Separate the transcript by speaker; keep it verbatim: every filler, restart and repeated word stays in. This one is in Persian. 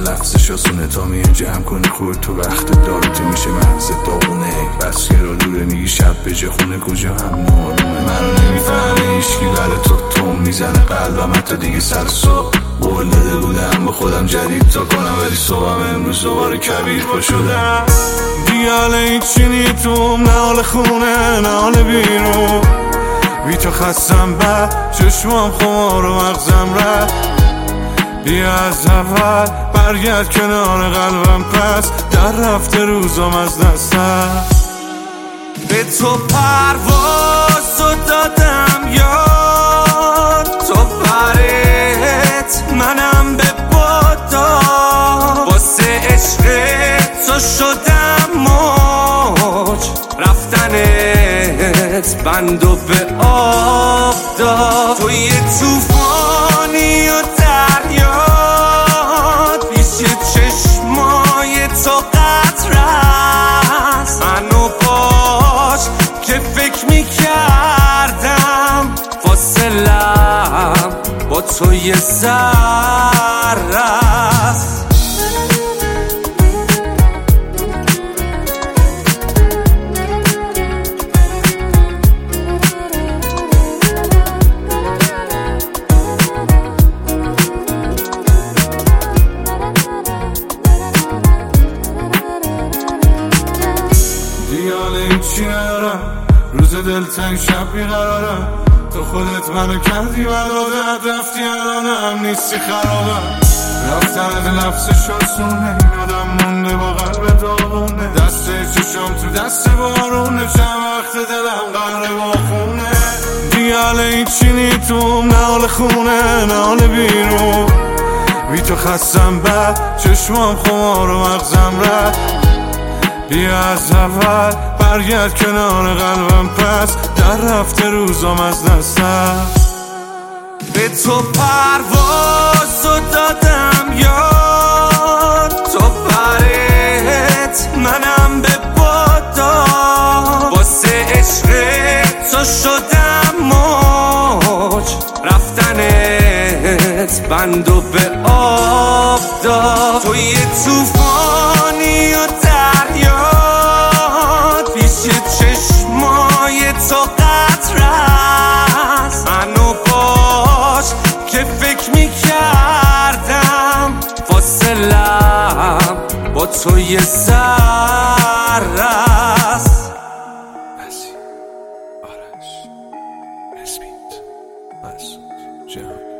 Speaker 1: لفظش آسونه تا میه جمع کنی خود تو وقت داروتی میشه محض داغونه بس که رو دوره میگی شب به جه خونه کجا هم نارونه منو نمیفهمه ایشکی بله تو توم میزنه قلبم حتی دیگه سر صبح قول داده بودم با خودم جدید تا کنم ولی صبحم امروز دوباره کبیر پا شدم دیال هیچی نیتوم نه حال خونه نه حال بیرون بی تو خستم بعد چشمام خمار و مغزم رد بیا از اول برگرد کنار قلبم پس در رفته روزم از دستم به تو پرواز رو دادم یار تو برت منم به بادا واسه عشق تو شدم موج رفتنت بندو به آب داد تو یه توفانی و دریاد پیش چشمای تو قطرست منو باش که فکر میکردم فاصلم با تو یه ذره‌ست دیال هیچی ندارم روز دلتنگ شب بیقرارم تو خودت منو کردی برادت رفتی الانم نیستی خرابم رفتنت لفظش آسونه یادم مونده با قلب داغونه دست چشم تو دست بارونه چند وقت دلم قهر باخونه دیال هیچی نیتوم نه حال خونه نه حال بیرون بی تو خستم بعد چشمام خمار و مغزم رد بیا از اول برگرد کنار قلبم پس در رفته روزم از دستم به تو پرواز رو دادم یار تو برت منم به بادا واسه عشق تو شدم موج رفتنت بندو به آب داد تو یه توفانی و دریاد پیش چشمای تو قطرست منو باش که فکر میکردم فاصلم با تو یه ذره‌ست
Speaker 2: آرش اسمیت مسعود جان